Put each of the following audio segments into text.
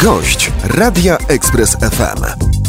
Gość Radia Express FM.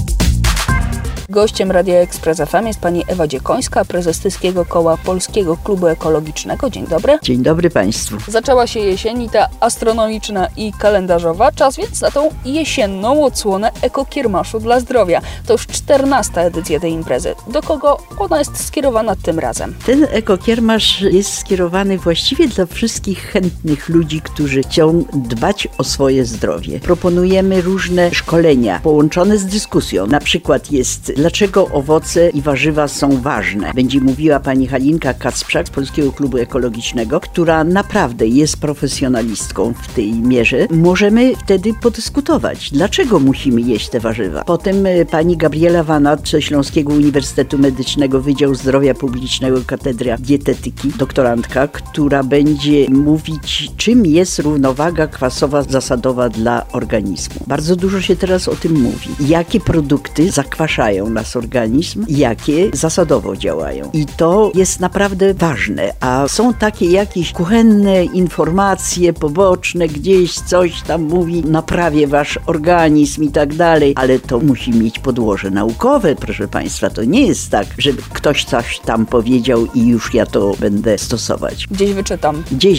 Gościem Radia Express FM jest pani Ewa Dziekońska, prezes Tyskiego Koła Polskiego Klubu Ekologicznego. Dzień dobry. Dzień dobry Państwu. Zaczęła się jesień, ta astronomiczna i kalendarzowa. Czas więc na tą jesienną odsłonę Ekokiermaszu dla Zdrowia. To już 14. edycja tej imprezy. Do kogo ona jest skierowana tym razem? Ten ekokiermasz jest skierowany właściwie dla wszystkich chętnych ludzi, którzy chcą dbać o swoje zdrowie. Proponujemy różne szkolenia połączone z dyskusją. Na przykład jest dlaczego owoce i warzywa są ważne. Będzie mówiła pani Halinka Kacprzak z Polskiego Klubu Ekologicznego, która naprawdę jest profesjonalistką w tej mierze. Możemy wtedy podyskutować, dlaczego musimy jeść te warzywa. Potem pani Gabriela Wanat ze Śląskiego Uniwersytetu Medycznego Wydział Zdrowia Publicznego Katedra Dietetyki, doktorantka, która będzie mówić, czym jest równowaga kwasowa zasadowa dla organizmu. Bardzo dużo się teraz o tym mówi. Jakie produkty zakwaszają nasz organizm, jakie zasadowo działają. I to jest naprawdę ważne. A są takie jakieś kuchenne informacje poboczne, gdzieś coś tam mówi, naprawię wasz organizm i tak dalej, ale to musi mieć podłoże naukowe, proszę Państwa. To nie jest tak, że ktoś coś tam powiedział i już ja to będę stosować. Gdzieś wyczytam,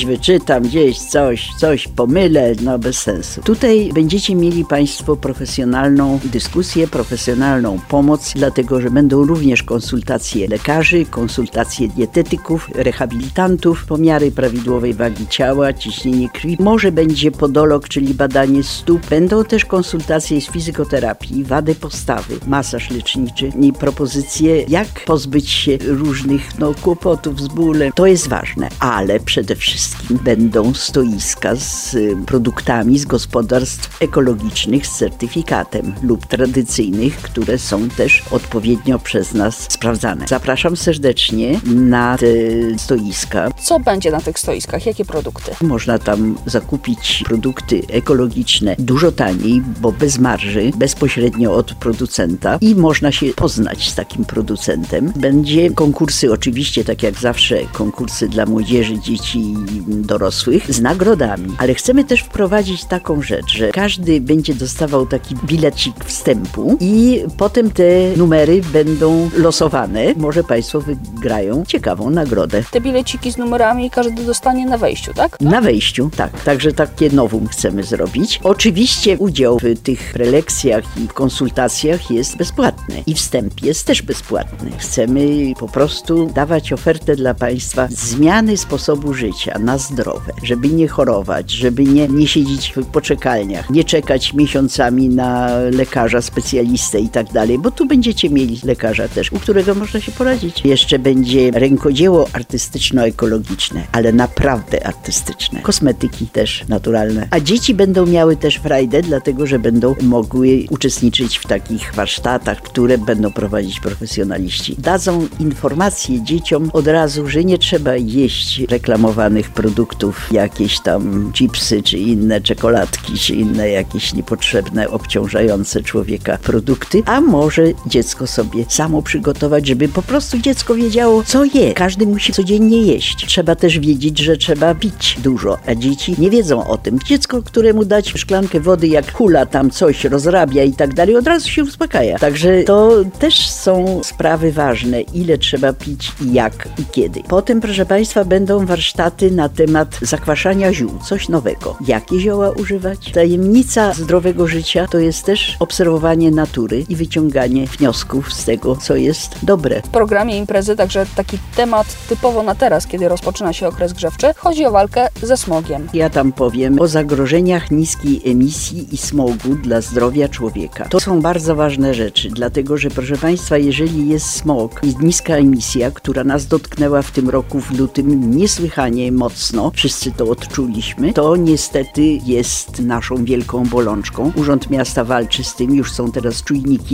gdzieś coś pomylę, no bez sensu. Tutaj będziecie mieli Państwo profesjonalną dyskusję, profesjonalną pomoc, dlatego, że będą również konsultacje lekarzy, konsultacje dietetyków, rehabilitantów, pomiary prawidłowej wagi ciała, ciśnienie krwi. Może będzie podolog, czyli badanie stóp. Będą też konsultacje z fizykoterapii, wady postawy, masaż leczniczy i propozycje, jak pozbyć się różnych kłopotów z bólem. To jest ważne, ale przede wszystkim będą stoiska z produktami z gospodarstw ekologicznych z certyfikatem lub tradycyjnych, które są też odpowiednio przez nas sprawdzane. Zapraszam serdecznie na te stoiska. Co będzie na tych stoiskach? Jakie produkty? Można tam zakupić produkty ekologiczne dużo taniej, bo bez marży, bezpośrednio od producenta i można się poznać z takim producentem. Będzie konkursy, oczywiście, tak jak zawsze, konkursy dla młodzieży, dzieci i dorosłych z nagrodami. Ale chcemy też wprowadzić taką rzecz, że każdy będzie dostawał taki bilecik wstępu i potem te numery będą losowane. Może Państwo wygrają ciekawą nagrodę. Te bileciki z numerami każdy dostanie na wejściu, tak? Na wejściu, tak. Także takie nowum chcemy zrobić. Oczywiście udział w tych prelekcjach i konsultacjach jest bezpłatny. I wstęp jest też bezpłatny. Chcemy po prostu dawać ofertę dla Państwa zmiany sposobu życia na zdrowe, żeby nie chorować, żeby nie siedzieć w poczekalniach, nie czekać miesiącami na lekarza, specjalistę i tak dalej, bo tu będziecie mieli lekarza też, u którego można się poradzić. Jeszcze będzie rękodzieło artystyczno-ekologiczne, ale naprawdę artystyczne. Kosmetyki też naturalne. A dzieci będą miały też frajdę, dlatego, że będą mogły uczestniczyć w takich warsztatach, które będą prowadzić profesjonaliści. Dadzą informacje dzieciom od razu, że nie trzeba jeść reklamowanych produktów, jakieś tam chipsy, czy inne czekoladki, czy inne jakieś niepotrzebne, obciążające człowieka produkty, a może dziecko sobie samo przygotować, żeby po prostu dziecko wiedziało, co je. Każdy musi codziennie jeść. Trzeba też wiedzieć, że trzeba pić dużo, a dzieci nie wiedzą o tym. Dziecko, któremu dać szklankę wody, jak hula tam coś rozrabia i tak dalej, od razu się uspokaja. Także to też są sprawy ważne, ile trzeba pić i jak i kiedy. Potem, proszę Państwa, będą warsztaty na temat zakwaszania ziół. Coś nowego. Jakie zioła używać? Tajemnica zdrowego życia to jest też obserwowanie natury i wyciąganie wniosków z tego, co jest dobre. W programie imprezy także taki temat typowo na teraz, kiedy rozpoczyna się okres grzewczy, chodzi o walkę ze smogiem. Ja tam powiem o zagrożeniach niskiej emisji i smogu dla zdrowia człowieka. To są bardzo ważne rzeczy, dlatego że, proszę Państwa, jeżeli jest smog i niska emisja, która nas dotknęła w tym roku w lutym niesłychanie mocno, wszyscy to odczuliśmy, to niestety jest naszą wielką bolączką. Urząd Miasta walczy z tym, już są teraz czujniki zainstalowane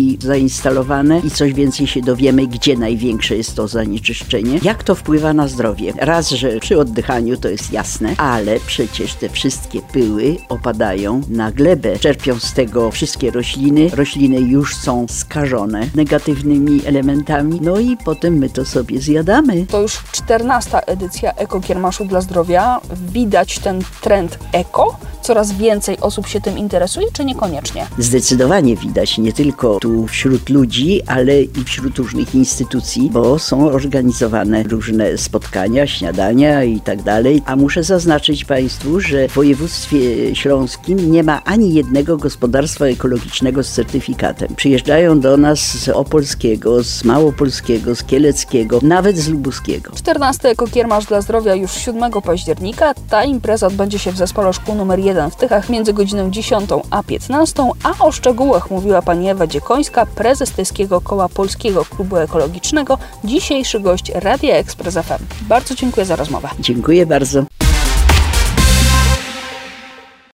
zainstalowane i coś więcej się dowiemy, gdzie największe jest to zanieczyszczenie, jak to wpływa na zdrowie. Raz, że przy oddychaniu to jest jasne, ale przecież te wszystkie pyły opadają na glebę. Czerpią z tego wszystkie rośliny. Rośliny już są skażone negatywnymi elementami, no i potem my to sobie zjadamy. To już 14. edycja Ekokiermaszu dla Zdrowia. Widać ten trend eko? Coraz więcej osób się tym interesuje, czy niekoniecznie? Zdecydowanie widać, nie tylko tu wśród ludzi, ale i wśród różnych instytucji, bo są organizowane różne spotkania, śniadania i tak dalej. A muszę zaznaczyć Państwu, że w województwie śląskim nie ma ani jednego gospodarstwa ekologicznego z certyfikatem. Przyjeżdżają do nas z Opolskiego, z Małopolskiego, z Kieleckiego, nawet z Lubuskiego. 14. Ekokiermasz dla Zdrowia już 7 października. Ta impreza odbędzie się w Zespole Szkół nr 1 w Tychach między godziną 10 a 15, a o szczegółach mówiła pani Ewa Dziekońska, prezes Tyskiego Koła Polskiego Klubu Ekologicznego, dzisiejszy gość Radia Express FM. Bardzo dziękuję za rozmowę. Dziękuję bardzo.